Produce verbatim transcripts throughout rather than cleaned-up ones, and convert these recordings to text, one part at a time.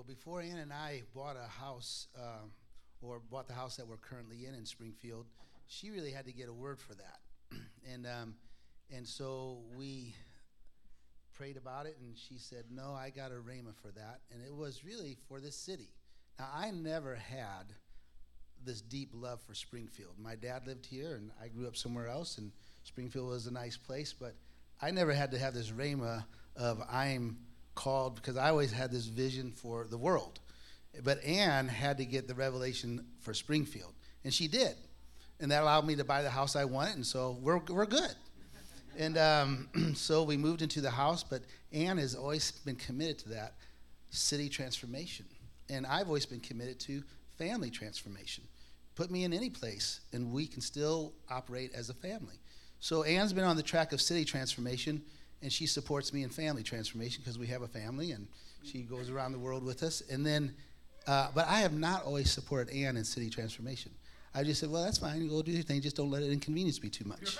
Well, before Ann and I bought a house, uh, or bought the house that we're currently in in Springfield, she really had to get a word for that. and um, and so we prayed about it, and she said, no, I got a rhema for that. And it was really for this city. Now, I never had this deep love for Springfield. My dad lived here, and I grew up somewhere else, and Springfield was a nice place, but I never had to have this rhema of I'm called, because I always had this vision for the world. But Ann had to get the revelation for Springfield, and she did. And that allowed me to buy the house I wanted, and so we're we're good. And um, so we moved into the house, but Ann has always been committed to that city transformation. And I've always been committed to family transformation. Put me in any place, and we can still operate as a family. So Ann's been on the track of city transformation, and she supports me in family transformation because we have a family, and she goes around the world with us. And then, uh, but I have not always supported Ann in city transformation. I just said, well, that's fine. You go do your thing. Just don't let it inconvenience me too much.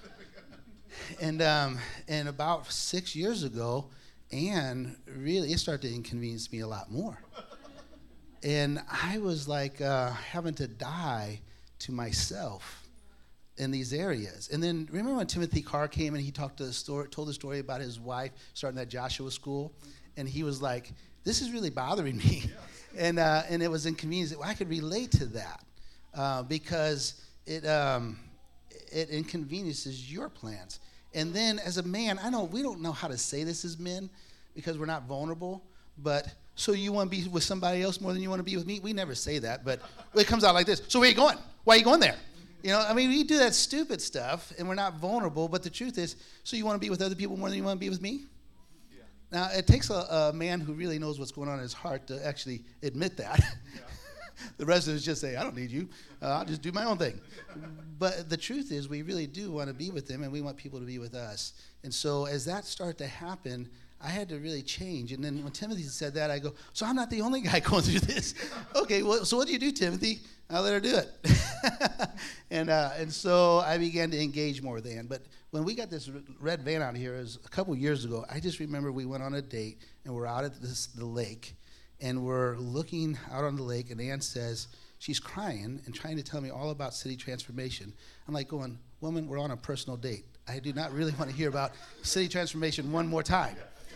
and um, and about six years ago, Ann really, it started to inconvenience me a lot more. And I was like uh, having to die to myself in these areas. And then remember when Timothy Carr came and he talked to the story, told the story about his wife starting that Joshua school, and he was like, "This is really bothering me," yes. and uh, and it was inconvenient. Well, I could relate to that uh, because it um, it inconveniences your plans. And then as a man, I know we don't know how to say this as men because we're not vulnerable, but. So you want to be with somebody else more than you want to be with me? We never say that, but it comes out like this. So where are you going? Why are you going there? You know, I mean, we do that stupid stuff, and we're not vulnerable, but the truth is, so you want to be with other people more than you want to be with me? Yeah. Now, it takes a, a man who really knows what's going on in his heart to actually admit that. Yeah. The rest of us just say, I don't need you. Uh, I'll just do my own thing. But the truth is, we really do want to be with them, and we want people to be with us. And so as that started to happen, I had to really change. And then when Timothy said that, I go, so I'm not the only guy going through this. Okay, well, so what do you do, Timothy? I'll let her do it. and uh, and so I began to engage more with Ann. But when we got this red van out here, it was a couple years ago, I just remember we went on a date, and we're out at this, the lake, and we're looking out on the lake, and Ann says, she's crying and trying to tell me all about city transformation. I'm like going, woman, we're on a personal date. I do not really want to hear about city transformation one more time.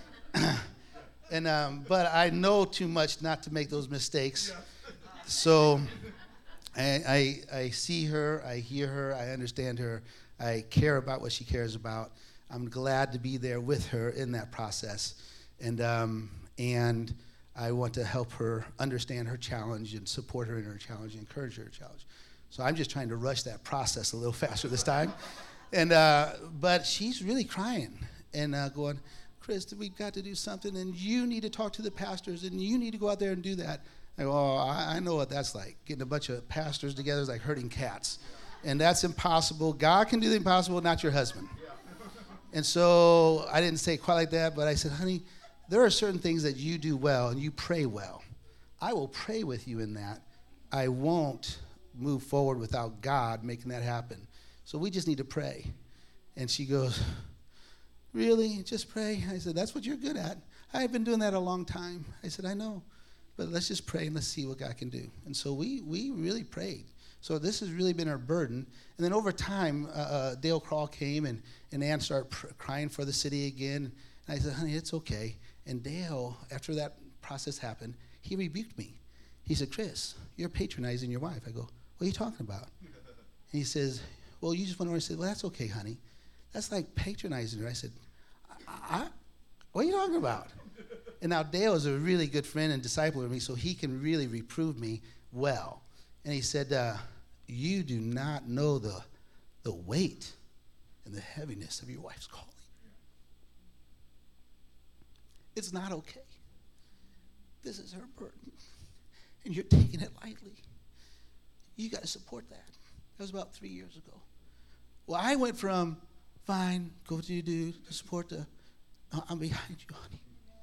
and um, but I know too much not to make those mistakes. So I, I I see her, I hear her, I understand her, I care about what she cares about. I'm glad to be there with her in that process, and um, and I want to help her understand her challenge and support her in her challenge and encourage her challenge. So I'm just trying to rush that process a little faster this time. And uh, but she's really crying and uh, going, Chris, we've got to do something, and you need to talk to the pastors, and you need to go out there and do that. I go, oh, I, I know what that's like. Getting a bunch of pastors together is like herding cats. And that's impossible. God can do the impossible, not your husband. And so I didn't say it quite like that, but I said, honey, there are certain things that you do well, and you pray well. I will pray with you in that. I won't move forward without God making that happen. So we just need to pray. And she goes, really? Just pray? I said, that's what you're good at. I've been doing that a long time. I said, I know. But let's just pray and let's see what God can do. And so we we really prayed. So this has really been our burden. And then over time, uh, uh, Dale Crawl came, and, and Ann started pr- crying for the city again. And I said, honey, it's okay. And Dale, after that process happened, he rebuked me. He said, Chris, you're patronizing your wife. I go, what are you talking about? And he says, well, you just went over and said, well, that's okay, honey. That's like patronizing her. I said, I, I, what are you talking about? And now Dale is a really good friend and disciple of me, so he can really reprove me well. And he said, uh, you do not know the the weight and the heaviness of your wife's calling. It's not okay. This is her burden, and you're taking it lightly. You got to support that. That was about three years ago. Well, I went from, fine, go what you do to support the, uh, I'm behind you, honey.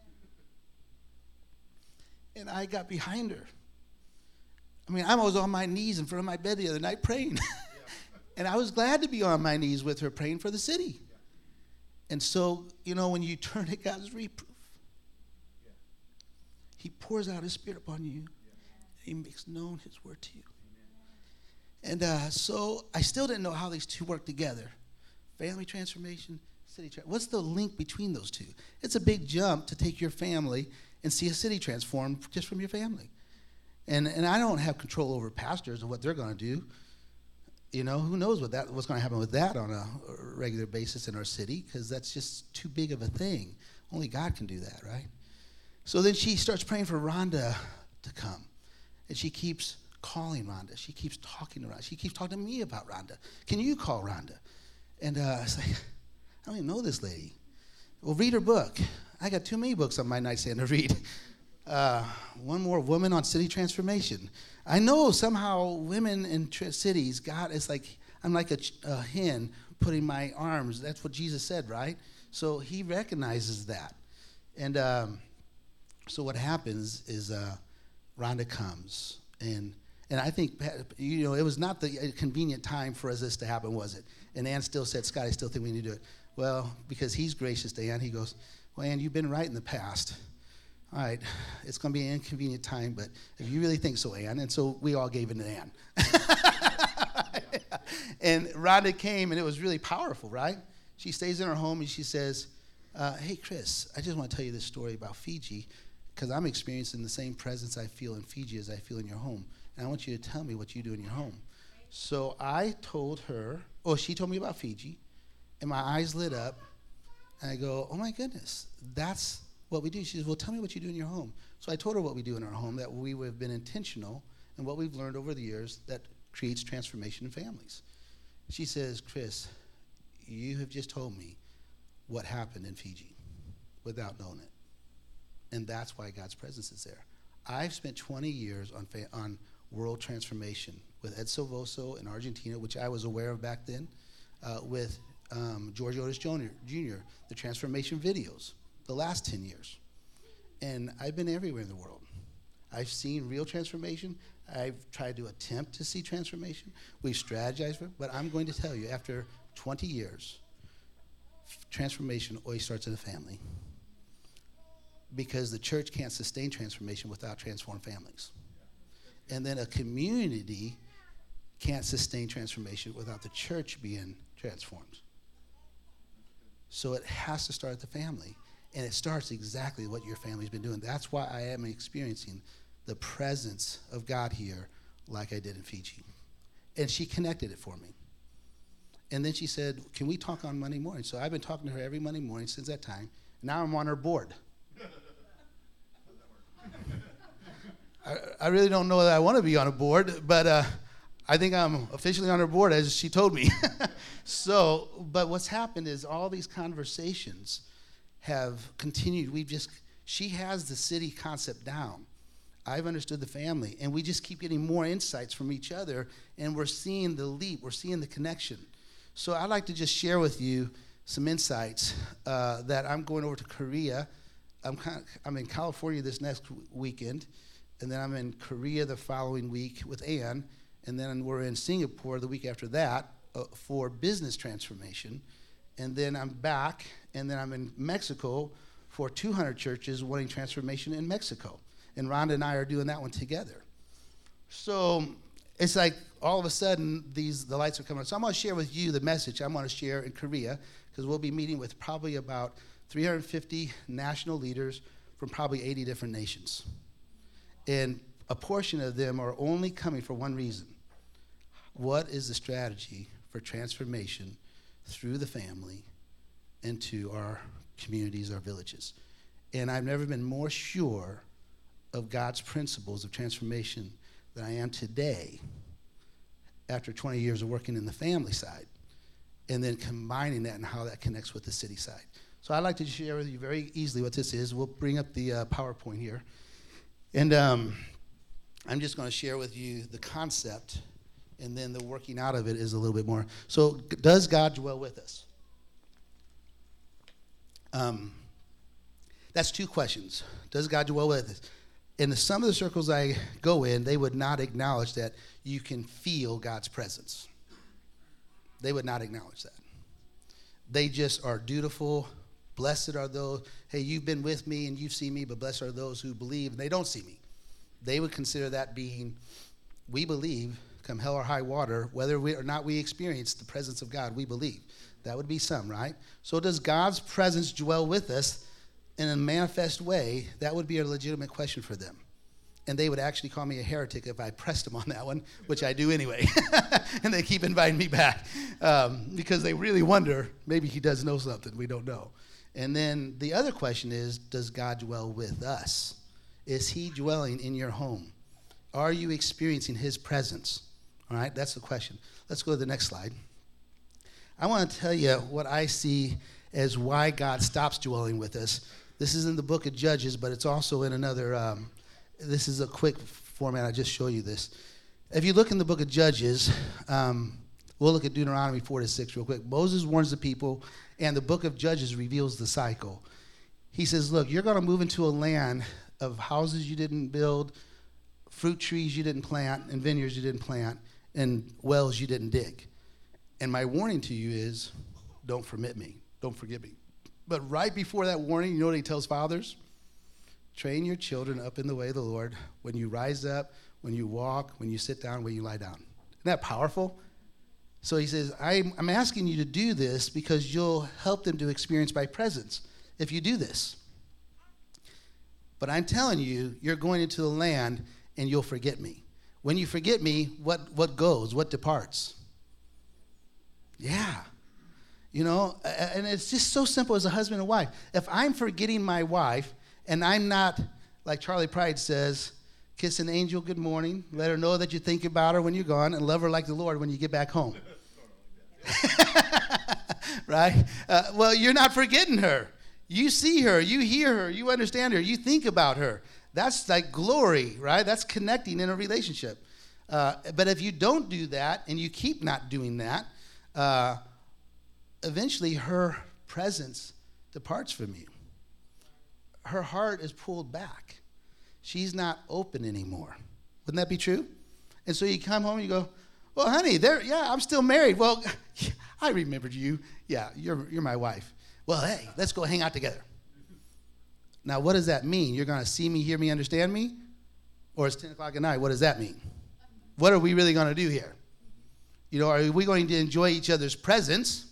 And I got behind her. I mean, I was on my knees in front of my bed the other night praying. And I was glad to be on my knees with her praying for the city. And so, you know, when you turn to God's reproof, He pours out his Spirit upon you. He makes known his word to you. And uh, so I still didn't know how these two work together. Family transformation, city transformation. What's the link between those two? It's a big jump to take your family and see a city transformed just from your family. And and I don't have control over pastors and what they're going to do. You know, who knows what that what's going to happen with that on a regular basis in our city, because that's just too big of a thing. Only God can do that, right? So then she starts praying for Rhonda to come. And she keeps calling Rhonda. She keeps talking to Rhonda. She keeps talking to me about Rhonda. Can you call Rhonda? And uh, I was like, I don't even know this lady. Well, read her book. I got too many books on my nightstand to read. Uh, one more woman on city transformation. I know somehow women in tra- cities, God is like, I'm like a, ch- a hen putting my arms. That's what Jesus said, right? So he recognizes that. And um, so what happens is uh, Rhonda comes, and and I think, you know, it was not the convenient time for us this to happen, was it? And Ann still said, Scott, I still think we need to do it. Well, because he's gracious to Ann, he goes, well, Ann, you've been right in the past. All right, it's going to be an inconvenient time, but if you really think so, Ann. And so we all gave it to Ann. And Rhonda came, and it was really powerful, right? She stays in her home, and she says, uh, hey, Chris, I just want to tell you this story about Fiji, because I'm experiencing the same presence I feel in Fiji as I feel in your home. And I want you to tell me what you do in your home. So I told her, oh, she told me about Fiji, and my eyes lit up, and I go, oh, my goodness, that's what we do. She says, well, tell me what you do in your home. So I told her what we do in our home, that we have been intentional, and what we've learned over the years that creates transformation in families. She says, Chris, you have just told me what happened in Fiji without knowing it. And that's why God's presence is there. I've spent twenty years on fa- on world transformation with Ed Silvoso in Argentina, which I was aware of back then, uh, with um, George Otis Junior, Junior, the transformation videos, the last ten years. And I've been everywhere in the world. I've seen real transformation. I've tried to attempt to see transformation. We've strategized for it, but I'm going to tell you, after twenty years, transformation always starts in a family. Because the church can't sustain transformation without transformed families. And then a community can't sustain transformation without the church being transformed. So it has to start at the family. And it starts exactly what your family's been doing. That's why I am experiencing the presence of God here like I did in Fiji. And she connected it for me. And then she said, can we talk on Monday morning? So I've been talking to her every Monday morning since that time. Now I'm on her board. I, I really don't know that I want to be on a board, but uh, I think I'm officially on her board, as she told me. So, but what's happened is all these conversations have continued. We've just, she has the city concept down. I've understood the family, and we just keep getting more insights from each other, and we're seeing the leap, we're seeing the connection. So I'd like to just share with you some insights uh, that I'm going over to Korea. I'm kind of, I'm in California this next w- weekend, and then I'm in Korea the following week with Ann, and then we're in Singapore the week after that uh, for business transformation, and then I'm back, and then I'm in Mexico for two hundred churches wanting transformation in Mexico, and Rhonda and I are doing that one together. So it's like all of a sudden these the lights are coming on. So I'm going to share with you the message I'm going to share in Korea, because we'll be meeting with probably about three hundred fifty national leaders from probably eighty different nations. And a portion of them are only coming for one reason. What is the strategy for transformation through the family into our communities, our villages? And I've never been more sure of God's principles of transformation than I am today after twenty years of working in the family side, and then combining that and how that connects with the city side. So I'd like to share with you very easily what this is. We'll bring up the uh, PowerPoint here. And um, I'm just going to share with you the concept, and then the working out of it is a little bit more. So g- does God dwell with us? Um, that's two questions. Does God dwell with us? In some of the circles I go in, they would not acknowledge that you can feel God's presence. They would not acknowledge that. They just are dutiful Blessed are those, hey, you've been with me and you've seen me, but blessed are those who believe and they don't see me. They would consider that being, we believe, come hell or high water, whether we or not we experience the presence of God, we believe. That would be some, right? So does God's presence dwell with us in a manifest way? That would be a legitimate question for them. And they would actually call me a heretic if I pressed them on that one, which I do anyway. And they keep inviting me back um, because they really wonder, maybe he does know something we don't know. And then the other question is, does God dwell with us? Is he dwelling in your home? Are you experiencing his presence? All right, that's the question. Let's go to the next slide. I want to tell you what I see as why God stops dwelling with us. This is in the book of Judges, but it's also in another, um, this is a quick format. I just show you this. If you look in the book of Judges, um, we'll look at Deuteronomy four to six real quick. Moses warns the people, and the book of Judges reveals the cycle. He says, look, you're going to move into a land of houses you didn't build, fruit trees you didn't plant, and vineyards you didn't plant, and wells you didn't dig. And my warning to you is, don't forget me. Don't forget me. But right before that warning, you know what he tells fathers? Train your children up in the way of the Lord. When you rise up, when you walk, when you sit down, when you lie down. Isn't that powerful? So he says, I'm, I'm asking you to do this because you'll help them to experience my presence if you do this. But I'm telling you, you're going into the land and you'll forget me. When you forget me, what, what goes? What departs? Yeah. You know, and it's just so simple as a husband and wife. If I'm forgetting my wife and I'm not, like Charlie Pride says, kiss an angel good morning, let her know that you think about her when you're gone, and love her like the Lord when you get back home. Right? Uh, well, you're not forgetting her. You see her, you hear her, you understand her, you think about her. That's like glory, right? That's connecting in a relationship. Uh, but if you don't do that and you keep not doing that, uh, eventually her presence departs from you. Her heart is pulled back. She's not open anymore. Wouldn't that be true? And so you come home and you go, well, honey, there, yeah, I'm still married. Well, I remembered you. Yeah, you're you're my wife. Well, hey, let's go hang out together. Now, what does that mean? You're going to see me, hear me, understand me? Or it's ten o'clock at night. What does that mean? What are we really going to do here? You know, are we going to enjoy each other's presence?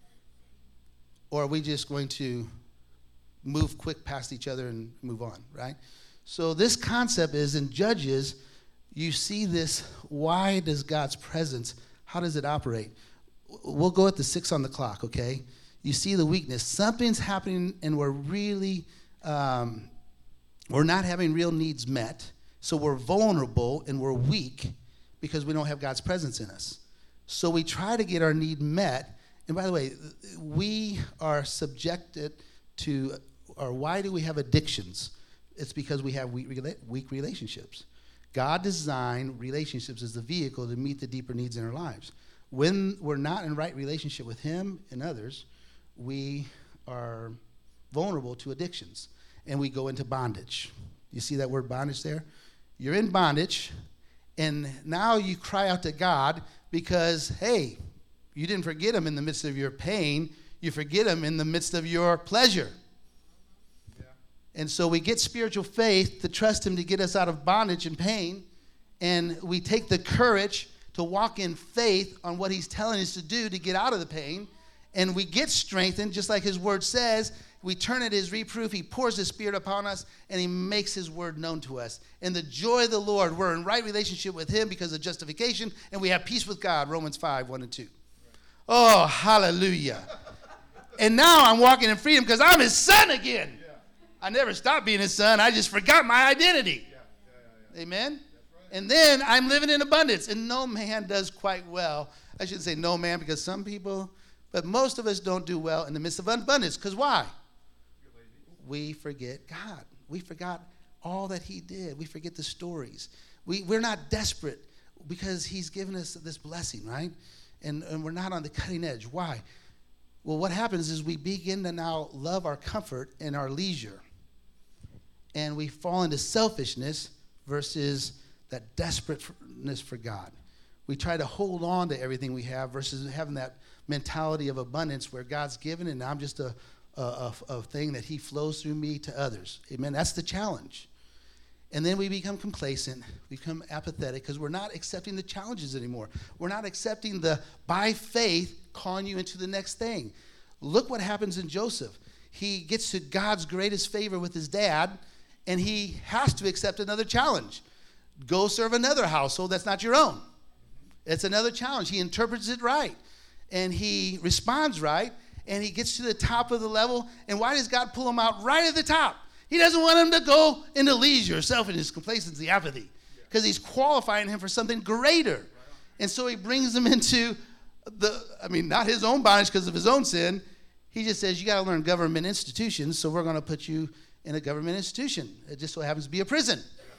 Or are we just going to move quick past each other and move on, right? So this concept is in Judges, you see this, why does God's presence, how does it operate? We'll go at the six on the clock, okay? You see the weakness. Something's happening and we're really, um, we're not having real needs met. So we're vulnerable and we're weak because we don't have God's presence in us. So we try to get our need met. And by the way, we are subjected to, or why do we have addictions? It's because we have weak, weak relationships. God designed relationships as the vehicle to meet the deeper needs in our lives. When we're not in right relationship with him and others, we are vulnerable to addictions, and we go into bondage. You see that word bondage there? You're in bondage, and now you cry out to God because, hey, you didn't forget him in the midst of your pain. You forget him in the midst of your pleasure. Yeah. And so we get spiritual faith to trust him to get us out of bondage and pain, and we take the courage to walk in faith on what he's telling us to do to get out of the pain, and we get strengthened, just like his word says. We turn at his reproof, he pours his spirit upon us, and he makes his word known to us. In the joy of the Lord, we're in right relationship with him because of justification, and we have peace with God, Romans five, one and two. Oh, hallelujah. And now I'm walking in freedom because I'm his son again. Yeah. I never stopped being his son. I just forgot my identity. Yeah. Yeah, yeah, yeah. Amen? Right. And then I'm living in abundance. And no man does quite well. I shouldn't say no man because some people, but most of us don't do well in the midst of abundance. Because why? We forget God. We forgot all that he did. We forget the stories. We, we're not desperate because he's given us this blessing, right? And, and we're not on the cutting edge. Why? Well, what happens is we begin to now love our comfort and our leisure. And we fall into selfishness versus that desperateness for God. We try to hold on to everything we have versus having that mentality of abundance where God's given and I'm just to a, a, a thing that he flows through me to others. Amen. That's the challenge. And then we become complacent, we become apathetic because we're not accepting the challenges anymore. We're not accepting the, by faith, calling you into the next thing. Look what happens in Joseph. He gets to God's greatest favor with his dad, and he has to accept another challenge. Go serve another household that's not your own. It's another challenge. He interprets it right, and he responds right, and he gets to the top of the level. And why does God pull him out right at the top? He doesn't want him to go into leisure, selfishness, complacency, apathy, because he's qualifying him for something greater. And so he brings him into the, I mean, not his own bondage because of his own sin. He just says, you got to learn government institutions, so we're going to put you in a government institution. It just so happens to be a prison.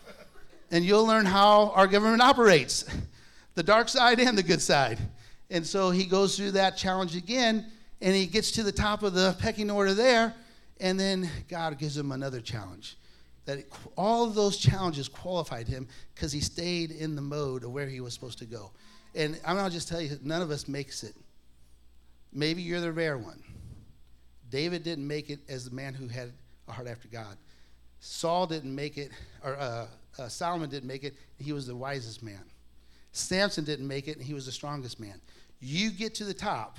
And you'll learn how our government operates, the dark side and the good side. And so he goes through that challenge again, and he gets to the top of the pecking order there. And then God gives him another challenge. That it, all of those challenges qualified him because he stayed in the mode of where he was supposed to go. And I'm going to just tell you, none of us makes it. Maybe you're the rare one. David didn't make it as the man who had a heart after God. Saul didn't make it, or uh, uh, Solomon didn't make it. He was the wisest man. Samson didn't make it, and he was the strongest man. You get to the top,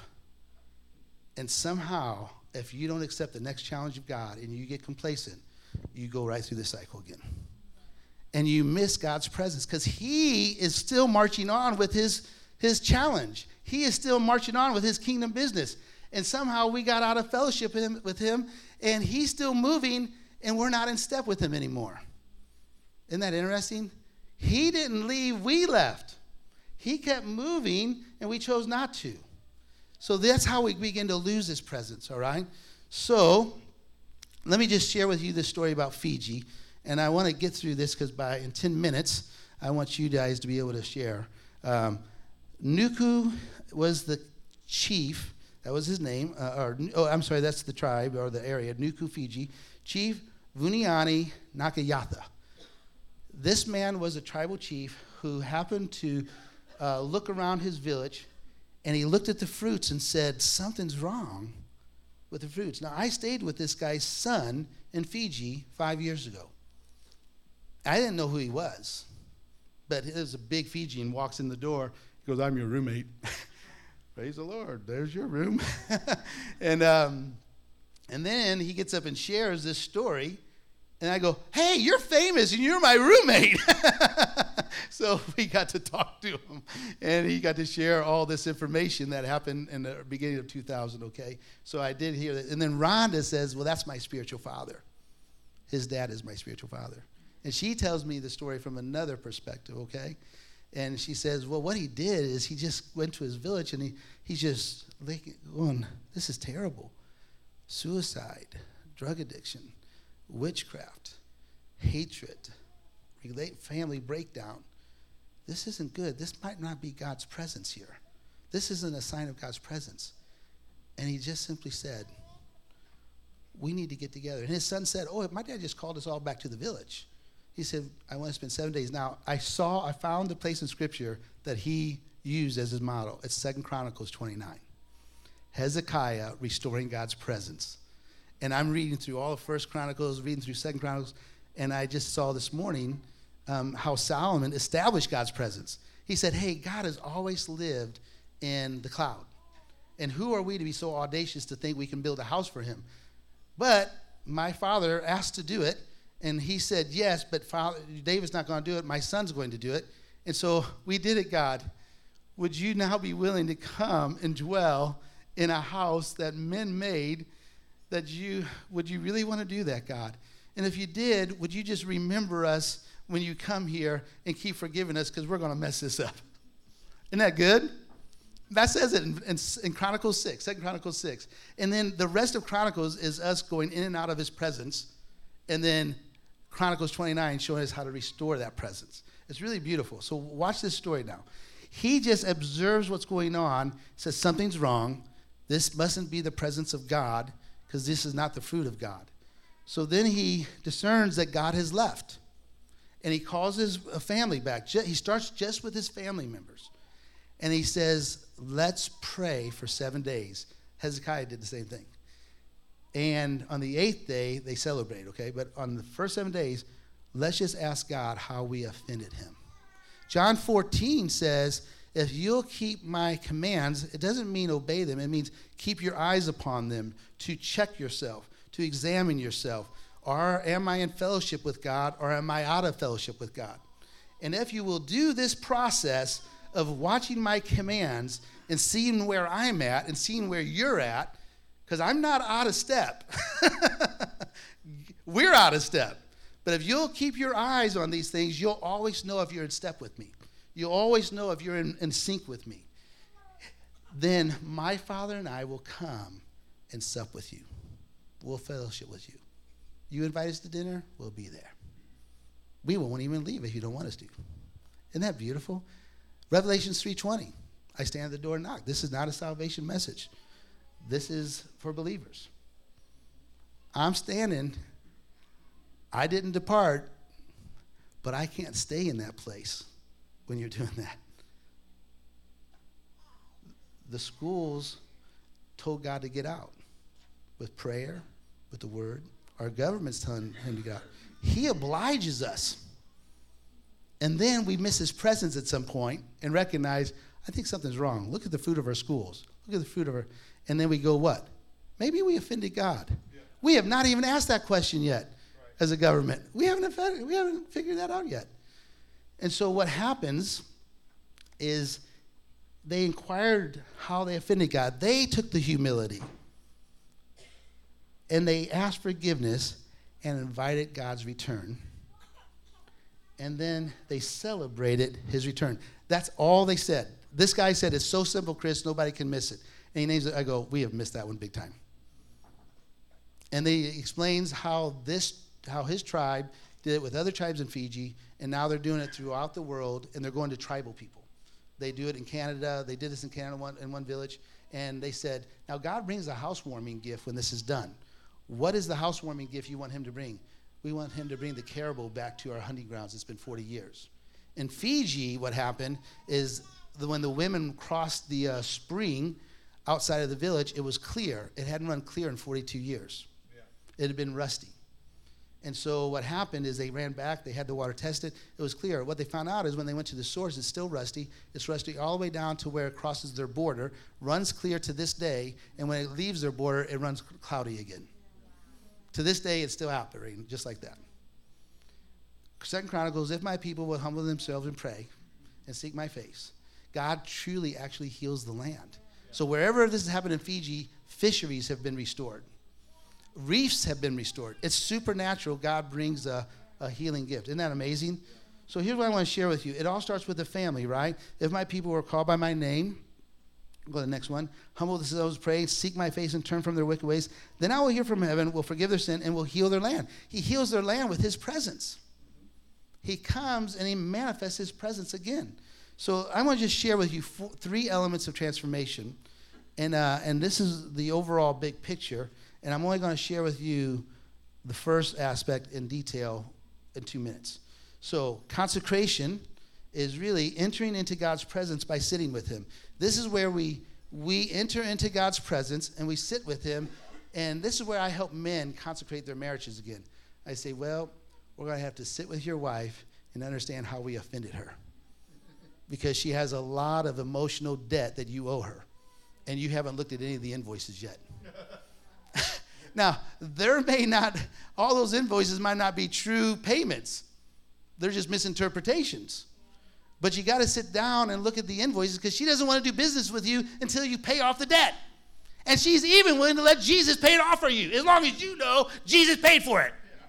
and somehow, if you don't accept the next challenge of God and you get complacent, you go right through the cycle again. And you miss God's presence because he is still marching on with his, his challenge. He is still marching on with his kingdom business. And somehow we got out of fellowship with him, with him and he's still moving, and we're not in step with him anymore. Isn't that interesting? He didn't leave, we left. He kept moving, and we chose not to. So that's how we begin to lose his presence, all right? So let me just share with you this story about Fiji. And I want to get through this because by in ten minutes, I want you guys to be able to share. Um, Nuku was the chief. That was his name. Uh, or oh, I'm sorry, that's the tribe or the area, Nuku, Fiji. Chief Vuniani Nakayatha. This man was a tribal chief who happened to uh, look around his village, and he looked at the fruits and said, something's wrong with the fruits. Now, I stayed with this guy's son in Fiji five years ago. I didn't know who he was, but there's a big Fijian walks in the door. He goes, I'm your roommate. Praise the Lord. There's your room. and um, and then he gets up and shares this story, and I go, hey, you're famous, and you're my roommate. So we got to talk to him, and he got to share all this information that happened in the beginning of two thousand, okay? So I did hear that. And then Rhonda says, well, that's my spiritual father. His dad is my spiritual father. And she tells me the story from another perspective, okay? And she says, well, what he did is he just went to his village, and he, he's just like, going, this is terrible. Suicide, drug addiction, witchcraft, hatred, family breakdown. This isn't good. This might not be God's presence here. This isn't a sign of God's presence. And he just simply said, we need to get together. And his son said, oh, my dad just called us all back to the village. He said, I want to spend seven days. Now, I saw, I found the place in Scripture that he used as his model. It's Second Chronicles twenty-nine. Hezekiah restoring God's presence. And I'm reading through all of First Chronicles, reading through Second Chronicles, and I just saw this morning um, how Solomon established God's presence. He said, hey, God has always lived in the cloud. And who are we to be so audacious to think we can build a house for him? But my father asked to do it, and he said, yes, but Father, David's not going to do it. My son's going to do it. And so we did it, God. Would you now be willing to come and dwell in a house that men made? That you, would you really want to do that, God? And if you did, would you just remember us when you come here and keep forgiving us, because we're going to mess this up. Isn't that good? That says it in, in, in Chronicles six, Second Chronicles six. And then the rest of Chronicles is us going in and out of his presence. And then Chronicles twenty-nine showing us how to restore that presence. It's really beautiful. So watch this story now. He just observes what's going on, says something's wrong. This mustn't be the presence of God, because this is not the fruit of God. So then he discerns that God has left. And he calls his family back. He starts just with his family members. And he says, let's pray for seven days. Hezekiah did the same thing. And on the eighth day, they celebrate, okay? But on the first seven days, let's just ask God how we offended him. John fourteen says, if you'll keep my commands, it doesn't mean obey them. It means keep your eyes upon them, to check yourself, to examine yourself. Or am I in fellowship with God, or am I out of fellowship with God? And if you will do this process of watching my commands and seeing where I'm at and seeing where you're at, because I'm not out of step. We're out of step. But if you'll keep your eyes on these things, you'll always know if you're in step with me. You'll always know if you're in, in sync with me. Then my Father and I will come and sup with you. We'll fellowship with you. You invite us to dinner, we'll be there. We won't even leave if you don't want us to. Isn't that beautiful? Revelation three twenty. I stand at the door and knock. This is not a salvation message. This is for believers. I'm standing. I didn't depart, but I can't stay in that place when you're doing that. The schools told God to get out with prayer, with the word. Our government's telling him to get out. He obliges us. And then we miss his presence at some point and recognize, I think something's wrong. Look at the fruit of our schools. Look at the fruit of our... And then we go, what? Maybe we offended God. Yeah. We have not even asked that question yet. As a government. We haven't offended, we haven't figured that out yet. And so what happens is they inquired how they offended God. They took the humility and they asked forgiveness and invited God's return. And then they celebrated his return. That's all they said. This guy said, it's so simple, Chris, nobody can miss it. And he names it. I go, we have missed that one big time. And they explains how this how his tribe did it with other tribes in Fiji, and now they're doing it throughout the world, and they're going to tribal people. They do it in Canada. They did this in Canada one, in one village, and they said, now God brings a housewarming gift when this is done. What is the housewarming gift you want him to bring? We want him to bring the caribou back to our hunting grounds. It's been forty years. In Fiji, what happened is the, when the women crossed the uh, spring outside of the village, it was clear. It hadn't run clear in forty-two years. Yeah. It had been rusty. And so what happened is they ran back, they had the water tested, it was clear. What they found out is when they went to the source, it's still rusty. It's rusty all the way down to where it crosses their border, runs clear to this day, and when it leaves their border, it runs cloudy again. To this day, it's still operating, just like that. Second Chronicles, if my people will humble themselves and pray and seek my face, God truly actually heals the land. So wherever this has happened in Fiji, fisheries have been restored. Reefs have been restored. It's supernatural. God brings a, a healing gift. Isn't that amazing? So here's what I want to share with you. It all starts with the family, right? If my people were called by my name, go to the next one. Humble themselves, pray, seek my face, and turn from their wicked ways. Then I will hear from heaven, will forgive their sin, and will heal their land. He heals their land with his presence. He comes and he manifests his presence again. So I want to just share with you four, three elements of transformation. And, uh, and this is the overall big picture. And I'm only going to share with you the first aspect in detail in two minutes. So consecration is really entering into God's presence by sitting with him. This is where we we enter into God's presence and we sit with him. And this is where I help men consecrate their marriages again. I say, well, we're going to have to sit with your wife and understand how we offended her. Because she has a lot of emotional debt that you owe her. And you haven't looked at any of the invoices yet. Now, there may not, all those invoices might not be true payments. They're just misinterpretations. But you got to sit down and look at the invoices because she doesn't want to do business with you until you pay off the debt. And she's even willing to let Jesus pay it off for you, as long as you know Jesus paid for it.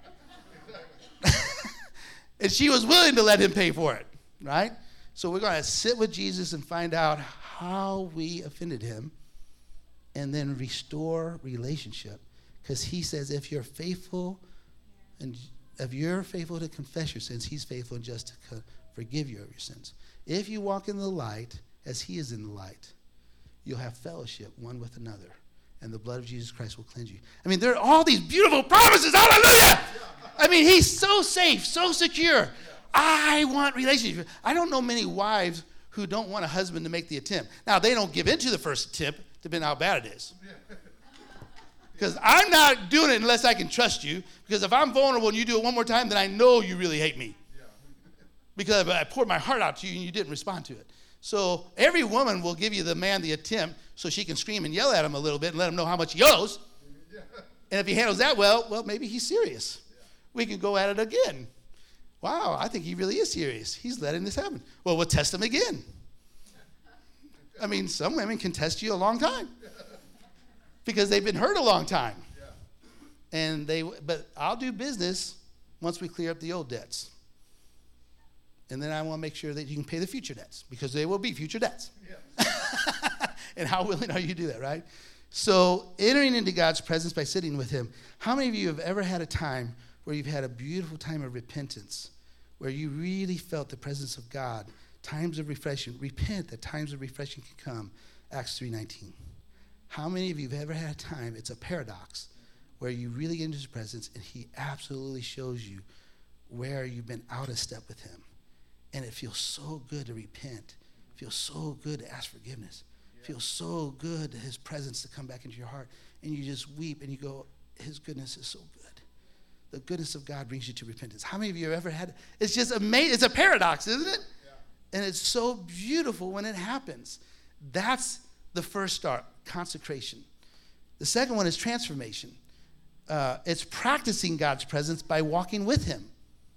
Yeah, exactly. And she was willing to let him pay for it, right? So we're going to sit with Jesus and find out how we offended him and then restore relationship. Because he says if you're faithful and if you're faithful to confess your sins, he's faithful and just to co- forgive you of your sins. If you walk in the light as he is in the light, you'll have fellowship one with another. And the blood of Jesus Christ will cleanse you. I mean, there are all these beautiful promises. Hallelujah! I mean, he's so safe, so secure. I want relationship. I don't know many wives who don't want a husband to make the attempt. Now, they don't give in to the first attempt, depending on how bad it is. Because I'm not doing it unless I can trust you. Because if I'm vulnerable and you do it one more time, then I know you really hate me. Because I poured my heart out to you and you didn't respond to it. So every woman will give you the man the attempt so she can scream and yell at him a little bit and let him know how much he owes. And if he handles that well, well, maybe he's serious. We can go at it again. Wow, I think he really is serious. He's letting this happen. Well, we'll test him again. I mean, some women can test you a long time because they've been hurt a long time. And they, but I'll do business once we clear up the old debts. And then I want to make sure that you can pay the future debts because there will be future debts. Yeah. And how willing are you to do that, right? So entering into God's presence by sitting with him. How many of you have ever had a time where you've had a beautiful time of repentance, where you really felt the presence of God, times of refreshing? Repent that times of refreshing can come. Acts three nineteen. How many of you have ever had a time, it's a paradox, where you really get into his presence and he absolutely shows you where you've been out of step with him. And it feels so good to repent. It feels so good to ask forgiveness. It feels so good to his presence to come back into your heart. And you just weep and you go, his goodness is so good. The goodness of God brings you to repentance. How many of you have ever had, it's just amazing. It's a paradox, isn't it? Yeah. And it's so beautiful when it happens. That's the first start, consecration. The second one is transformation. Uh, it's practicing God's presence by walking with him.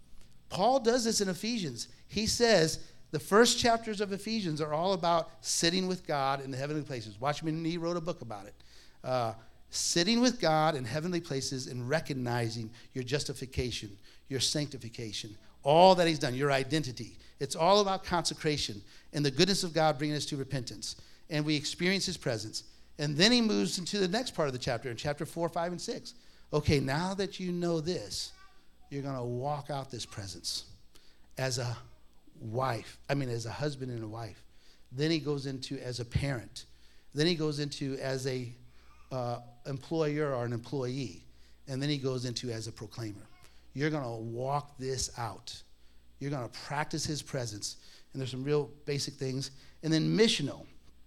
Paul does this in Ephesians. He says the first chapters of Ephesians are all about sitting with God in the heavenly places. Watchman Nee wrote a book about it. Uh, sitting with God in heavenly places and recognizing your justification, your sanctification, all that he's done, your identity. It's all about consecration and the goodness of God bringing us to repentance. And we experience his presence. And then he moves into the next part of the chapter, in chapter four, five, and six. Okay, now that you know this, you're going to walk out this presence as a wife. I mean, as a husband and a wife. Then he goes into as a parent. Then he goes into as a uh, employer or an employee. And then he goes into as a proclaimer. You're going to walk this out. You're going to practice his presence. And there's some real basic things. And then missional.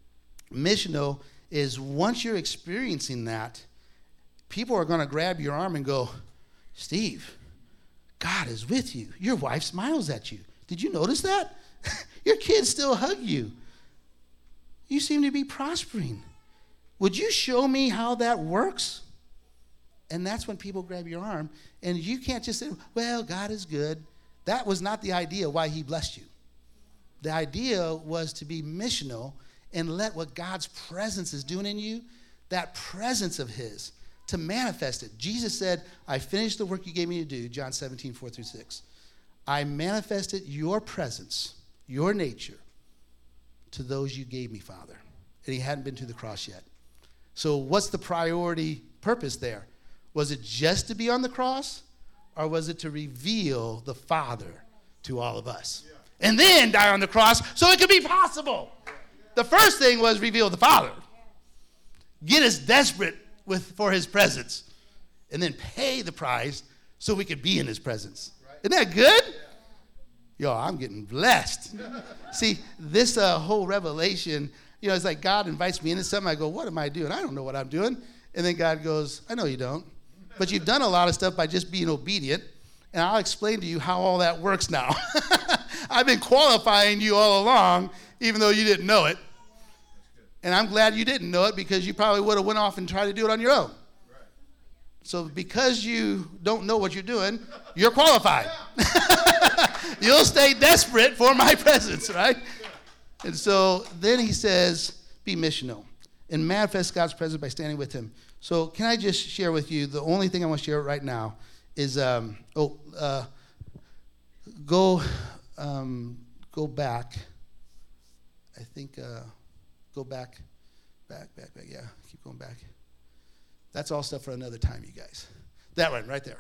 Missional is once you're experiencing that, people are going to grab your arm and go, Steve, God is with you. Your wife smiles at you. Did you notice that? Your kids still hug you. You seem to be prospering. Would you show me how that works? And that's when people grab your arm. And you can't just say, well, God is good. That was not the idea why he blessed you. The idea was to be missional and let what God's presence is doing in you, that presence of his, to manifest it. Jesus said, I finished the work you gave me to do, John seventeen, four through six. I manifested your presence, your nature, to those you gave me, Father. And he hadn't been to the cross yet. So what's the priority purpose there? Was it just to be on the cross, or was it to reveal the Father to all of us? Yeah. And then die on the cross so it could be possible. The first thing was reveal the Father. Get us desperate with for his presence. And then pay the price so we could be in his presence. Right. Isn't that good? Yeah. Yo, I'm getting blessed. See, this uh, whole revelation, you know, it's like God invites me into something. I go, what am I doing? I don't know what I'm doing. And then God goes, I know you don't. But you've done a lot of stuff by just being obedient. And I'll explain to you how all that works now. I've been qualifying you all along, even though you didn't know it. And I'm glad you didn't know it, because you probably would have went off and tried to do it on your own. Right. So because you don't know what you're doing, you're qualified. You'll stay desperate for my presence, right? And so then he says, be missional and manifest God's presence by standing with him. So can I just share with you, the only thing I want to share right now is, um, oh, uh, go, um, go back. I think, uh, go back, back, back, back. Yeah, keep going back. That's all stuff for another time, you guys. That one right there.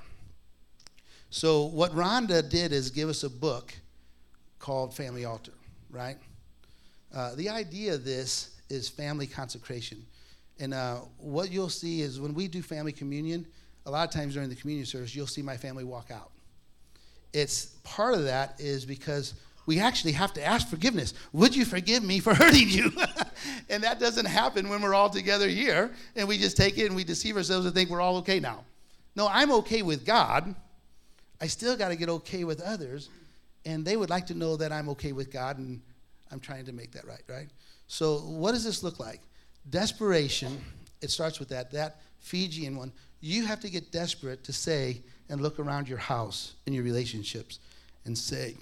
So what Rhonda did is give us a book called Family Altar, right? Uh, the idea of this is family consecration. And uh, what you'll see is when we do family communion, a lot of times during the communion service, you'll see my family walk out. It's part of that is because we actually have to ask forgiveness. Would you forgive me for hurting you? And that doesn't happen when we're all together here and we just take it and we deceive ourselves and think we're all okay now. No, I'm okay with God. I still got to get okay with others, and they would like to know that I'm okay with God, and I'm trying to make that right, right? So what does this look like? Desperation, it starts with that, that Fijian one. You have to get desperate to say and look around your house and your relationships and say,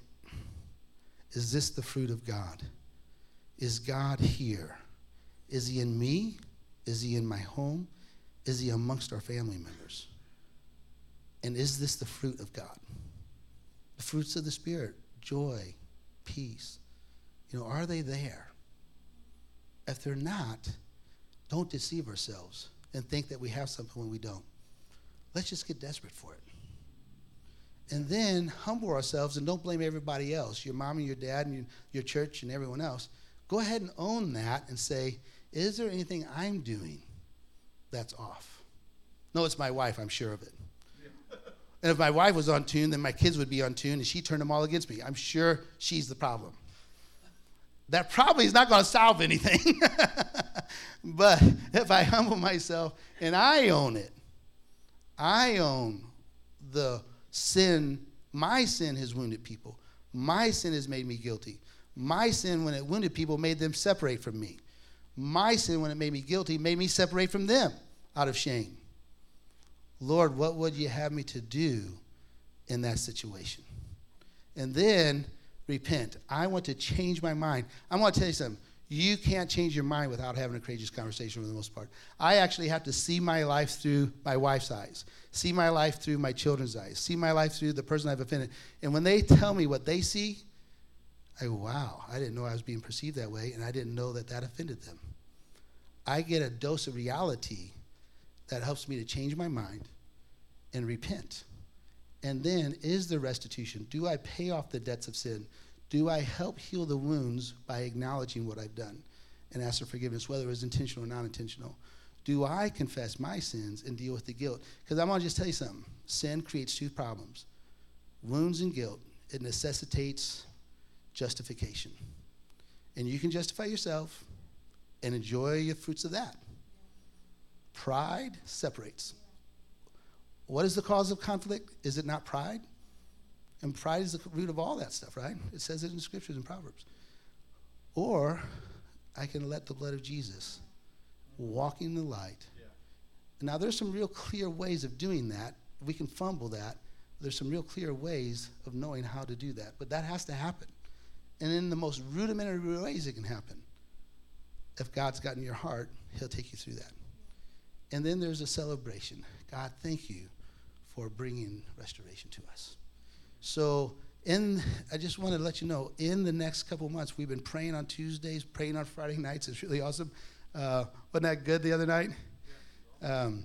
is this the fruit of God? Is God here? Is he in me? Is he in my home? Is he amongst our family members? And is this the fruit of God? The fruits of the Spirit, joy, peace. You know, are they there? If they're not, don't deceive ourselves and think that we have something when we don't. Let's just get desperate for it. And then humble ourselves and don't blame everybody else, your mom and your dad and your, your church and everyone else. Go ahead and own that and say, is there anything I'm doing that's off? No, it's my wife, I'm sure of it. And if my wife was on tune, then my kids would be on tune, and she turned them all against me. I'm sure she's the problem. That probably is not going to solve anything. But if I humble myself and I own it, I own the sin. My sin has wounded people. My sin has made me guilty. My sin, when it wounded people, made them separate from me. My sin, when it made me guilty, made me separate from them out of shame. Lord, what would you have me to do in that situation? And then repent. I want to change my mind. I want to tell you something. You can't change your mind without having a courageous conversation for the most part. I actually have to see my life through my wife's eyes, see my life through my children's eyes, see my life through the person I've offended. And when they tell me what they see, I go, wow, I didn't know I was being perceived that way, and I didn't know that that offended them. I get a dose of reality that helps me to change my mind and repent. And then, is there restitution? Do I pay off the debts of sin? Do I help heal the wounds by acknowledging what I've done and ask for forgiveness, whether it was intentional or non-intentional? Do I confess my sins and deal with the guilt? Because I'm going to just tell you something. Sin creates two problems, wounds and guilt. It necessitates justification. And you can justify yourself and enjoy the fruits of that. Pride separates. What is the cause of conflict? Is it not pride? And pride is the root of all that stuff, right? It says it in the scriptures and Proverbs. Or I can let the blood of Jesus walk in the light. Yeah. Now, there's some real clear ways of doing that. We can fumble that. There's some real clear ways of knowing how to do that. But that has to happen. And in the most rudimentary ways it can happen. If God's gotten your heart, he'll take you through that. And then there's a celebration. God, thank you for bringing restoration to us. So in, I just wanted to let you know, in the next couple of months, we've been praying on Tuesdays, praying on Friday nights. It's really awesome. Uh, wasn't that good the other night? Um,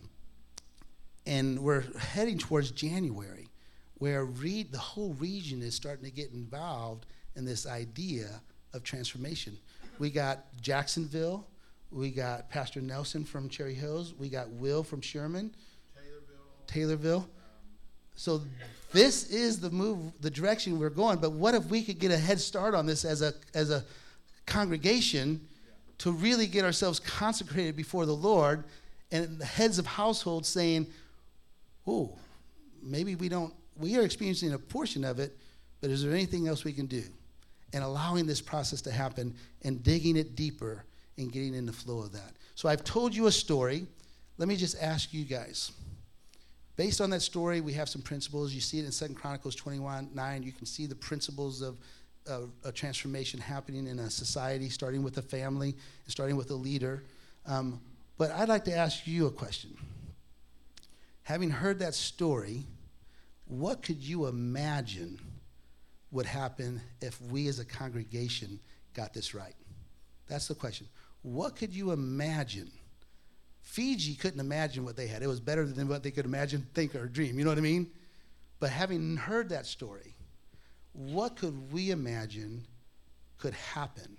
and we're heading towards January, where re- the whole region is starting to get involved in this idea of transformation. We got Jacksonville. We got Pastor Nelson from Cherry Hills. We got Will from Sherman. Taylorville. Taylorville. So this is the move, the direction we're going. But what if we could get a head start on this as a as a congregation to really get ourselves consecrated before the Lord, and the heads of households saying, oh, maybe we don't, we are experiencing a portion of it, but is there anything else we can do? And allowing this process to happen and digging it deeper and getting in the flow of that. So I've told you a story. Let me just ask you guys. Based on that story, we have some principles. You see it in Second Chronicles twenty-one nine. You can see the principles of, of a transformation happening in a society, starting with a family and starting with a leader. Um, but I'd like to ask you a question. Having heard that story, what could you imagine would happen if we as a congregation got this right? That's the question. What could you imagine? Fiji couldn't imagine what they had. It was better than what they could imagine, think, or dream. You know what I mean? But having heard that story, what could we imagine could happen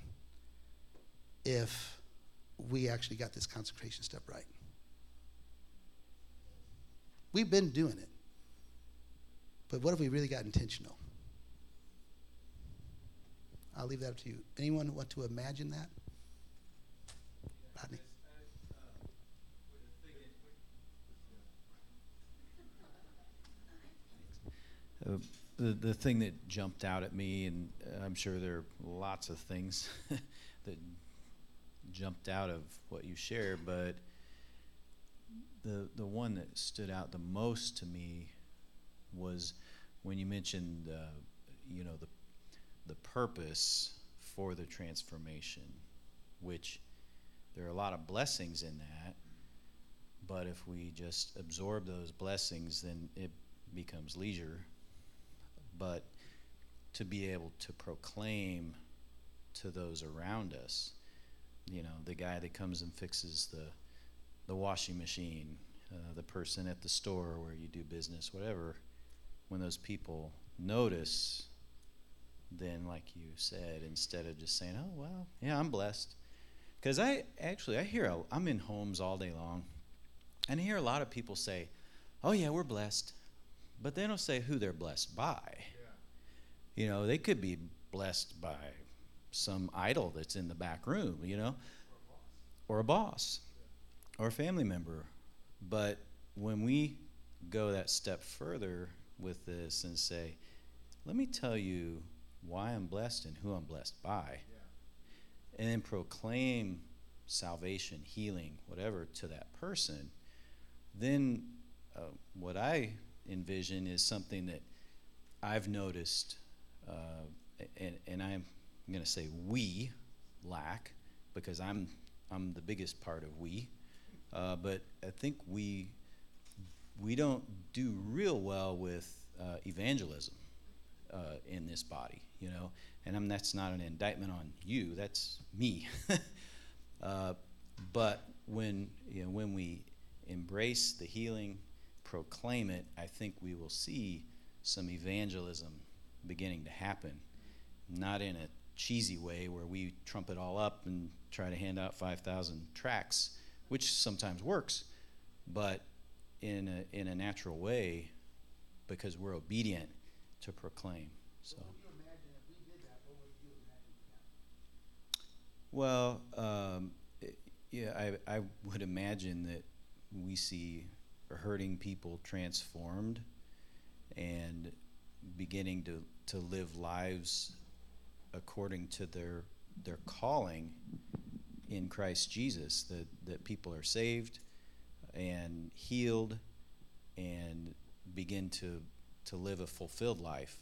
if we actually got this consecration step right? We've been doing it. But what if we really got intentional? I'll leave that up to you. Anyone want to imagine that? Rodney. Uh, the the thing that jumped out at me, and I'm sure there are lots of things that jumped out of what you share, but the the one that stood out the most to me was when you mentioned, uh, you know, the the purpose for the transformation, which there are a lot of blessings in that, but if we just absorb those blessings, then it becomes leisure. But to be able to proclaim to those around us, you know, the guy that comes and fixes the the washing machine, uh, the person at the store where you do business, whatever, when those people notice, then like you said, instead of just saying, oh, well, yeah, I'm blessed. Because I actually, I hear, a, I'm in homes all day long, and I hear a lot of people say, oh, yeah, we're blessed. But they don't say who they're blessed by. Yeah. You know, they could be blessed by some idol that's in the back room, you know, or a boss, or a, boss, yeah. or a family member. But when we go that step further with this and say, let me tell you why I'm blessed and who I'm blessed by, yeah. and then proclaim salvation, healing, whatever to that person, then uh, what I envision is something that I've noticed, uh, and, and I'm going to say we lack, because I'm I'm the biggest part of we, uh, but I think we we don't do real well with uh, evangelism uh, in this body, you know, and I'm, that's not an indictment on you, that's me. uh, but when you know when we embrace the healing, proclaim it, I think we will see some evangelism beginning to happen, not in a cheesy way where we trump it all up and try to hand out five thousand tracts, which sometimes works, but in a, in a natural way, because we're obedient to proclaim. So. What would you imagine if we did that? What would you imagine? Well, um, yeah, I, I would imagine that we see hurting people transformed and beginning to, to live lives according to their their calling in Christ Jesus, that, that people are saved and healed and begin to, to live a fulfilled life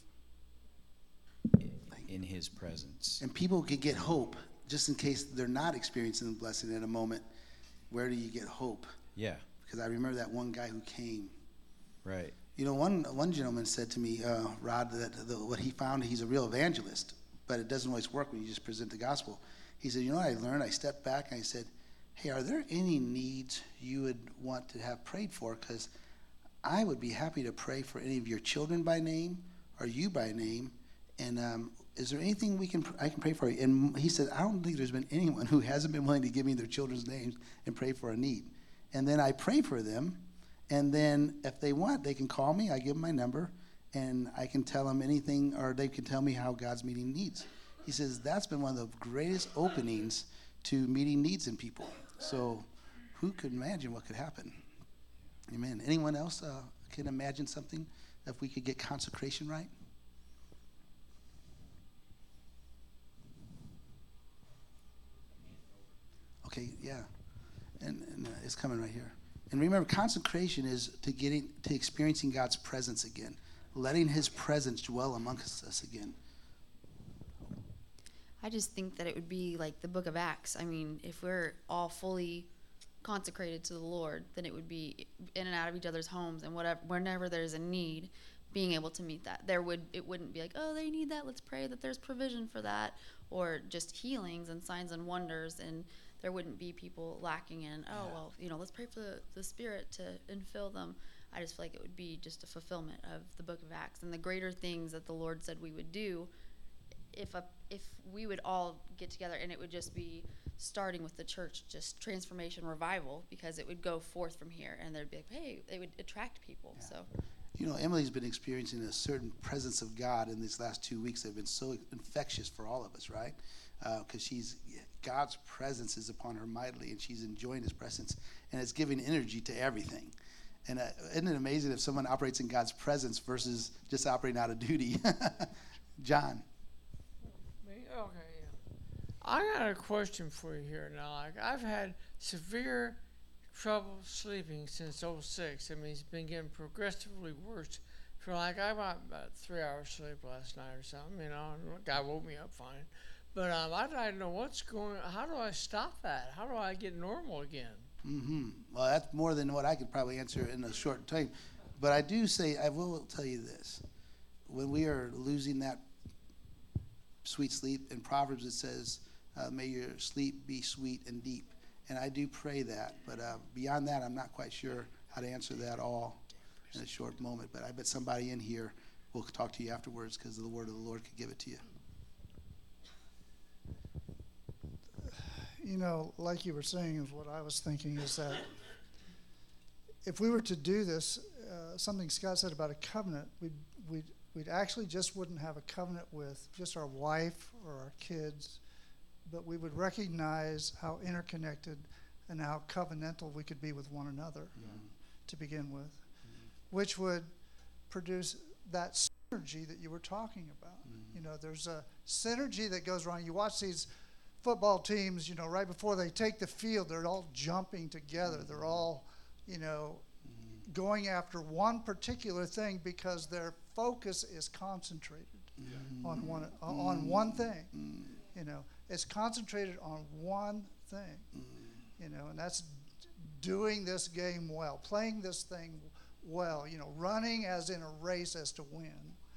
in, in his presence. And people can get hope, just in case they're not experiencing the blessing in a moment. Where do you get hope? Yeah. Because I remember that one guy who came. Right. You know, one one gentleman said to me, uh, Rod, that the, what he found, he's a real evangelist, but it doesn't always work when you just present the gospel. He said, you know what I learned? I stepped back and I said, hey, are there any needs you would want to have prayed for? Because I would be happy to pray for any of your children by name or you by name. And um, is there anything we can I can pray for you? And he said, I don't think there's been anyone who hasn't been willing to give me their children's names and pray for a need. And then I pray for them. And then if they want, they can call me. I give them my number, and I can tell them anything, or they can tell me how God's meeting needs. He says that's been one of the greatest openings to meeting needs in people. So who could imagine what could happen? Amen. Anyone else uh, can imagine something if we could get consecration right? Okay, yeah. And, and uh, it's coming right here. And remember, consecration is to getting to experiencing God's presence again, letting his presence dwell amongst us again. I just think that it would be like the book of Acts. I mean, if we're all fully consecrated to the Lord, then it would be in and out of each other's homes, and whatever, whenever there's a need, being able to meet that. There would it wouldn't be like, oh, they need that, let's pray that there's provision for that, or just healings and signs and wonders, and there wouldn't be people lacking in, oh, well, you know, let's pray for the, the Spirit to infill them. I just feel like it would be just a fulfillment of the book of Acts and the greater things that the Lord said we would do if a, if we would all get together, and it would just be starting with the church, just transformation revival, because it would go forth from here, and there'd be like, hey, it would attract people. Yeah. So You know, Emily's been experiencing a certain presence of God in these last two weeks that have been so infectious for all of us, right? Because uh, she's God's presence is upon her mightily, and she's enjoying His presence, and it's giving energy to everything. And uh, isn't it amazing if someone operates in God's presence versus just operating out of duty? John. Me? Okay, yeah. I got a question for you here now. Like, I've had severe trouble sleeping since oh six. I mean, it's been getting progressively worse. For like, I got about three hours sleep last night or something, you know, and the guy woke me up fine. But um, I'd like to know what's going, how do I stop that? How do I get normal again? Mm-hmm. Well, that's more than what I could probably answer in a short time. But I do say, I will tell you this. When we are losing that sweet sleep, in Proverbs it says, uh, may your sleep be sweet and deep. And I do pray that. But uh, beyond that, I'm not quite sure how to answer that all in a short moment. But I bet somebody in here will talk to you afterwards because the word of the Lord could give it to you. You know, like you were saying, is what I was thinking is that if we were to do this, uh, something Scott said about a covenant, we'd, we'd, we'd actually just wouldn't have a covenant with just our wife or our kids, but we would recognize how interconnected and how covenantal we could be with one another mm-hmm. to begin with, mm-hmm. which would produce that synergy that you were talking about. Mm-hmm. You know, there's a synergy that goes wrong. You watch these football teams, you know, right before they take the field, they're all jumping together. Mm-hmm. They're all, you know, mm-hmm. going after one particular thing because their focus is concentrated mm-hmm. on one mm-hmm. on one thing. Mm-hmm. You know, it's concentrated on one thing. Mm-hmm. You know, and that's d- doing this game well, playing this thing well. You know, running as in a race as to win.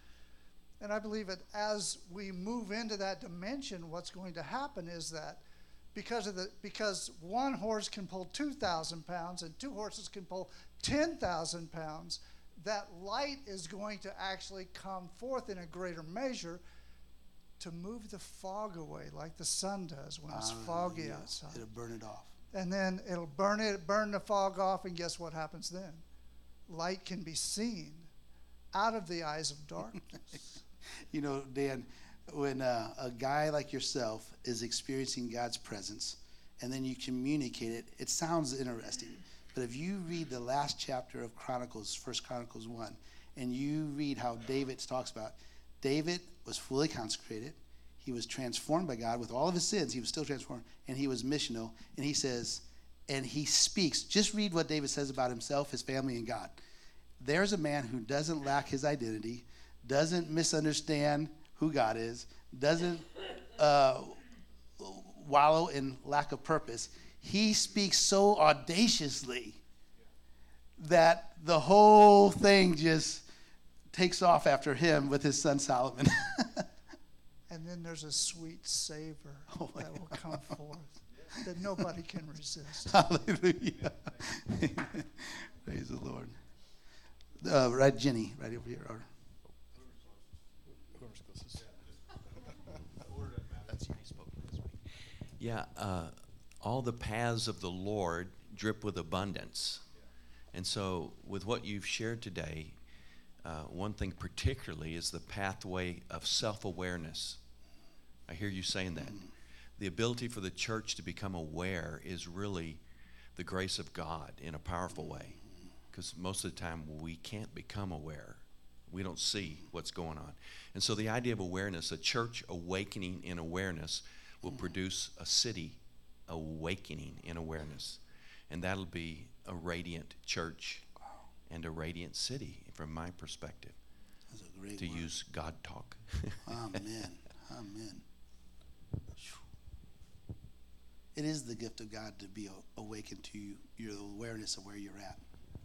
And I believe that as we move into that dimension, what's going to happen is that because of the because one horse can pull two thousand pounds and two horses can pull ten thousand pounds, that light is going to actually come forth in a greater measure to move the fog away like the sun does when it's uh, foggy yeah. outside. It'll burn it off. And then it'll burn it, burn the fog off, and guess what happens then? Light can be seen out of the eyes of darkness. You know, Dan, when uh, a guy like yourself is experiencing God's presence and then you communicate it, it sounds interesting. But if you read the last chapter of Chronicles, First Chronicles one, and you read how David talks about, David was fully consecrated. He was transformed by God with all of his sins. He was still transformed, and he was missional. And he says, and he speaks. Just read what David says about himself, his family, and God. There's a man who doesn't lack his identity, doesn't misunderstand who God is, doesn't uh, wallow in lack of purpose. He speaks so audaciously that the whole thing just takes off after him with his son Solomon. And then there's a sweet savor oh that will come forth that nobody can resist. Hallelujah. Praise the Lord. Uh, right, Jenny, right over here. Or, Yeah, uh, all the paths of the Lord drip with abundance. And so with what you've shared today, uh, one thing particularly is the pathway of self-awareness. I hear you saying that. The ability for the church to become aware is really the grace of God in a powerful way. Because most of the time we can't become aware. We don't see what's going on. And so the idea of awareness, a church awakening in awareness, will produce a city awakening in awareness. And that'll be a radiant church and a radiant city from my perspective. That's a great to word. use God talk. Amen. Amen. It is the gift of God to be awakened to you, your awareness of where you're at.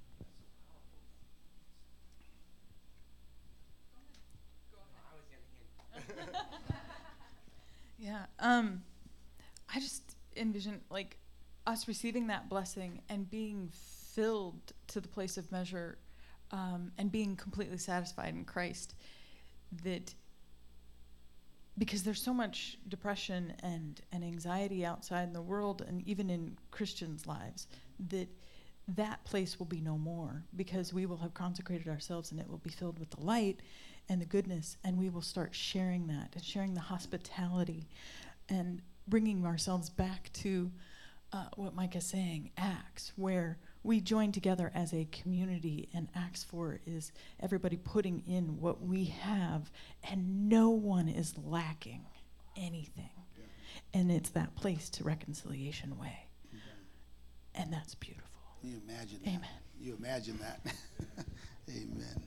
Yeah, um, I just envision like us receiving that blessing and being filled to the place of measure, um, and being completely satisfied in Christ. That because there's so much depression and, and anxiety outside in the world and even in Christians' lives, that that place will be no more, because we will have consecrated ourselves and it will be filled with the light and the goodness, and we will start sharing that and sharing the hospitality and bringing ourselves back to uh, what Mike is saying, Acts, where we join together as a community, and Acts four is everybody putting in what we have, and no one is lacking anything. Yeah. And it's that place to reconciliation way. Mm-hmm. And that's beautiful. You imagine that. Amen. You imagine that. Amen.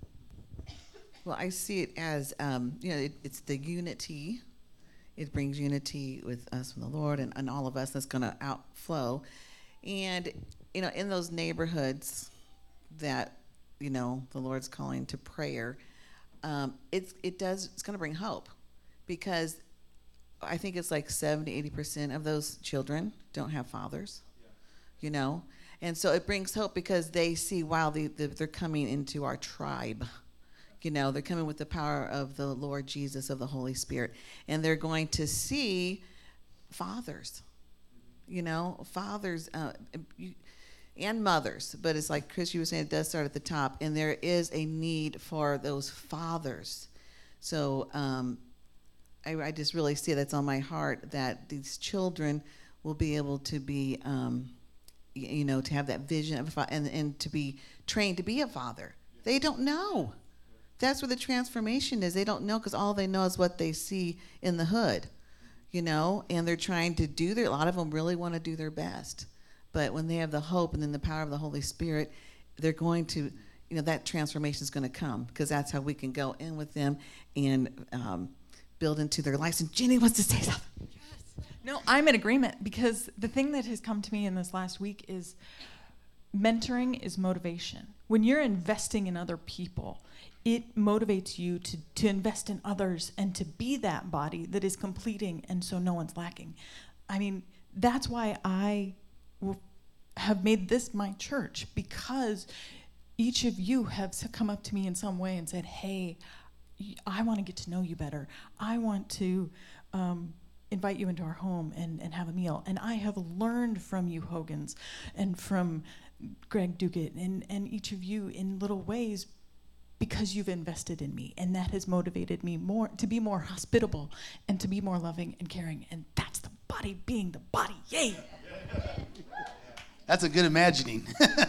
Well, I see it as, um, you know, it, it's the unity. It brings unity with us from the Lord and, and all of us that's going to outflow. And, you know, in those neighborhoods that, you know, the Lord's calling to prayer, um, it's, it does, it's going to bring hope, because I think it's like seventy, eighty percent of those children don't have fathers, yeah. you know? And so it brings hope because they see, wow, they, they, they're coming into our tribe. You know, they're coming with the power of the Lord Jesus, of the Holy Spirit. And they're going to see fathers, you know, fathers uh, you, and mothers. But it's like Chris, you were saying, it does start at the top. And there is a need for those fathers. So um, I, I just really see that's on my heart, that these children will be able to be, um, you know, to have that vision of a father, and, and to be trained to be a father. They don't know. That's where the transformation is. They don't know, because all they know is what they see in the hood, you know, and they're trying to do their, a lot of them really want to do their best. But when they have the hope and then the power of the Holy Spirit, they're going to, you know, that transformation is going to come, because that's how we can go in with them and um, build into their lives. And Jenny wants to say something. Yes. No, I'm in agreement, because the thing that has come to me in this last week is mentoring is motivation. When you're investing in other people, it motivates you to, to invest in others and to be that body that is completing, and so no one's lacking. I mean, that's why I w- have made this my church, because each of you have come up to me in some way and said, hey, I want to get to know you better. I want to um, invite you into our home and, and have a meal. And I have learned from you, Hogans, and from Greg Duguid, and, and each of you in little ways, because you've invested in me, and that has motivated me more to be more hospitable and to be more loving and caring. And that's the body being the body. Yay! That's a good imagining.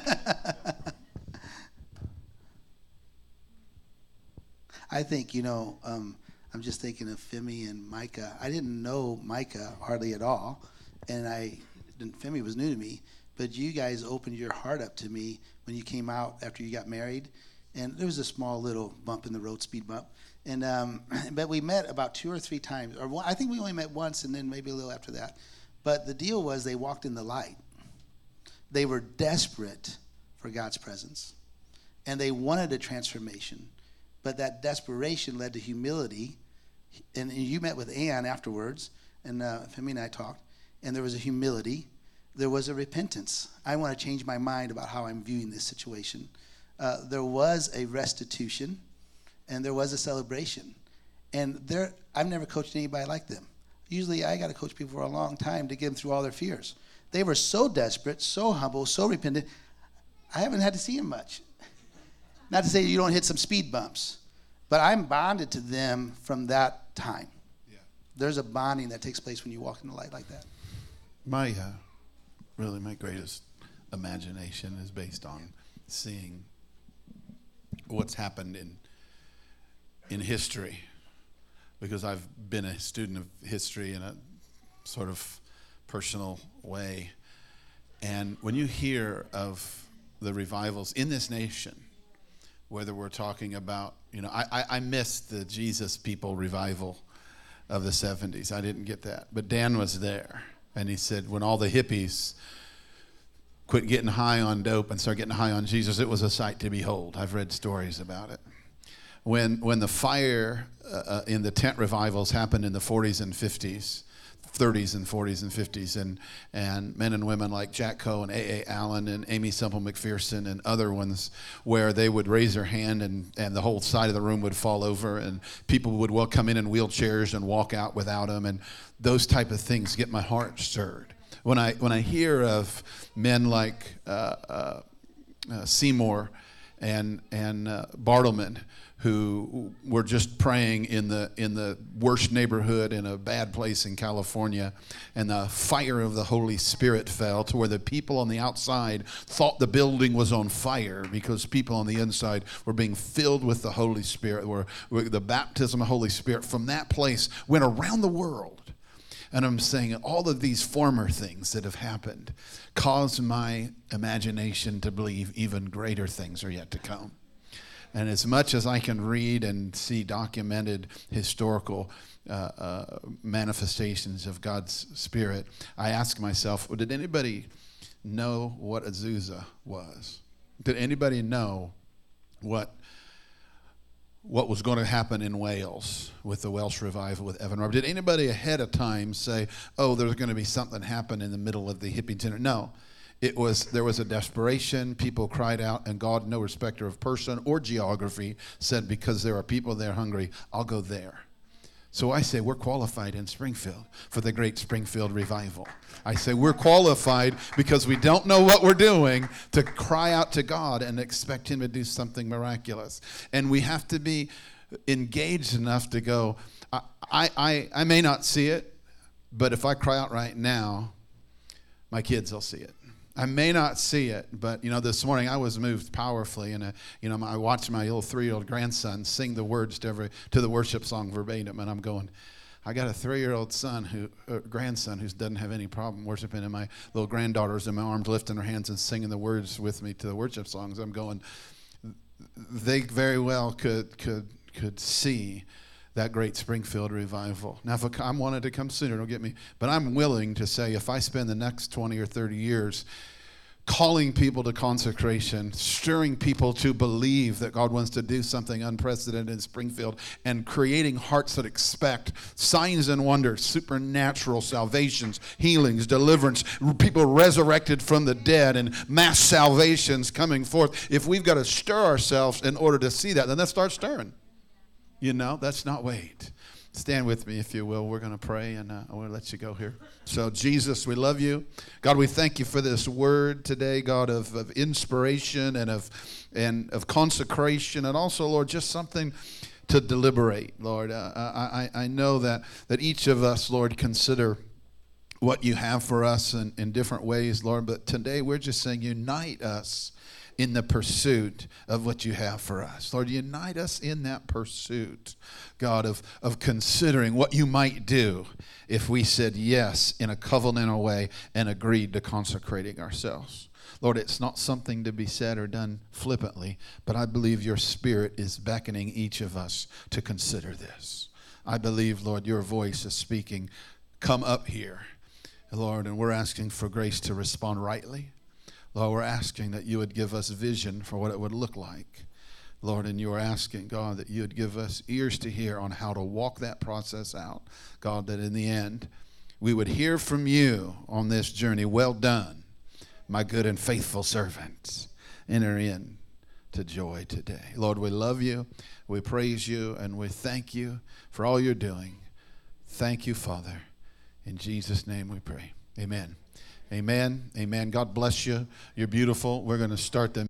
I think, you know, um, I'm just thinking of Femi and Micah. I didn't know Micah hardly at all, and I didn't, Femi was new to me, but you guys opened your heart up to me when you came out after you got married. And there was a small little bump in the road, speed bump. And um, but we met about two or three times. Or one, I think we only met once, and then maybe a little after that. But the deal was they walked in the light. They were desperate for God's presence. And they wanted a transformation. But that desperation led to humility. And, and you met with Ann afterwards, and uh, Femi and I talked. And there was a humility. There was a repentance. I want to change my mind about how I'm viewing this situation. Uh, there was a restitution, and there was a celebration. And there, I've never coached anybody like them. Usually I got to coach people for a long time to get them through all their fears. They were so desperate, so humble, so repentant. I haven't had to see them much. Not to say you don't hit some speed bumps, but I'm bonded to them from that time. Yeah. There's a bonding that takes place when you walk in the light like that. My, uh, really my greatest imagination is based on seeing what's happened in in history, because I've been a student of history in a sort of personal way. And when you hear of the revivals in this nation, whether we're talking about, you know, I, I, I missed the Jesus People revival of the seventies. I didn't get that. But Dan was there, and he said when all the hippies quit getting high on dope and start getting high on Jesus, it was a sight to behold. I've read stories about it. When when the fire uh, in the tent revivals happened in the forties and fifties, thirties and forties and fifties, and and men and women like Jack Coe and A A Allen and Amy Semple McPherson and other ones, where they would raise their hand and, and the whole side of the room would fall over, and people would well come in in wheelchairs and walk out without them, and those type of things get my heart stirred. When I when I hear of men like uh, uh, uh, Seymour and and uh, Bartleman, who were just praying in the in the worst neighborhood in a bad place in California, and the fire of the Holy Spirit fell to where the people on the outside thought the building was on fire because people on the inside were being filled with the Holy Spirit, where, where the baptism of the Holy Spirit from that place went around the world. And I'm saying all of these former things that have happened cause my imagination to believe even greater things are yet to come. And as much as I can read and see documented historical uh, uh, manifestations of God's Spirit, I ask myself, well, did anybody know what Azusa was? Did anybody know what what was going to happen in Wales with the Welsh revival with Evan Roberts? Did anybody ahead of time say, oh, there's going to be something happen in the middle of the hippie dinner? No. It was, there was a desperation, people cried out, and God, no respecter of person or geography, said, because there are people there hungry, I'll go there. So I say we're qualified in Springfield for the great Springfield revival. I say we're qualified because we don't know what we're doing to cry out to God and expect him to do something miraculous. And we have to be engaged enough to go, I, I, I, I may not see it, but if I cry out right now, my kids will see it. I may not see it, but, you know, this morning I was moved powerfully, and, uh, you know, I watched my little three-year-old grandson sing the words to every to the worship song verbatim, and I'm going, I got a three-year-old son, who uh, grandson, who doesn't have any problem worshiping, and my little granddaughter's in my arms lifting her hands and singing the words with me to the worship songs. I'm going, they very well could could could see that great Springfield revival. Now, if I wanted to come sooner, don't get me, but I'm willing to say if I spend the next twenty or thirty years calling people to consecration, stirring people to believe that God wants to do something unprecedented in Springfield, and creating hearts that expect signs and wonders, supernatural salvations, healings, deliverance, people resurrected from the dead, and mass salvations coming forth. If we've got to stir ourselves in order to see that, then let's start stirring. You know, let's not wait. Stand with me, if you will. We're going to pray, and uh, I want to let you go here. So, Jesus, we love you. God, we thank you for this word today, God, of, of inspiration and of and of consecration, and also, Lord, just something to deliberate, Lord. Uh, I, I know that, that each of us, Lord, consider what you have for us in, in different ways, Lord, but today we're just saying unite us in the pursuit of what you have for us. Lord, unite us in that pursuit, God, of, of considering what you might do if we said yes in a covenantal way and agreed to consecrating ourselves. Lord, it's not something to be said or done flippantly, but I believe your Spirit is beckoning each of us to consider this. I believe, Lord, your voice is speaking, come up here, Lord, and we're asking for grace to respond rightly. Lord, we're asking that you would give us vision for what it would look like. Lord, and you are asking, God, that you would give us ears to hear on how to walk that process out. God, that in the end, we would hear from you on this journey. Well done, my good and faithful servant. Enter in to joy today. Lord, we love you, we praise you, and we thank you for all you're doing. Thank you, Father. In Jesus' name we pray. Amen. Amen. Amen. God bless you. You're beautiful. We're going to start the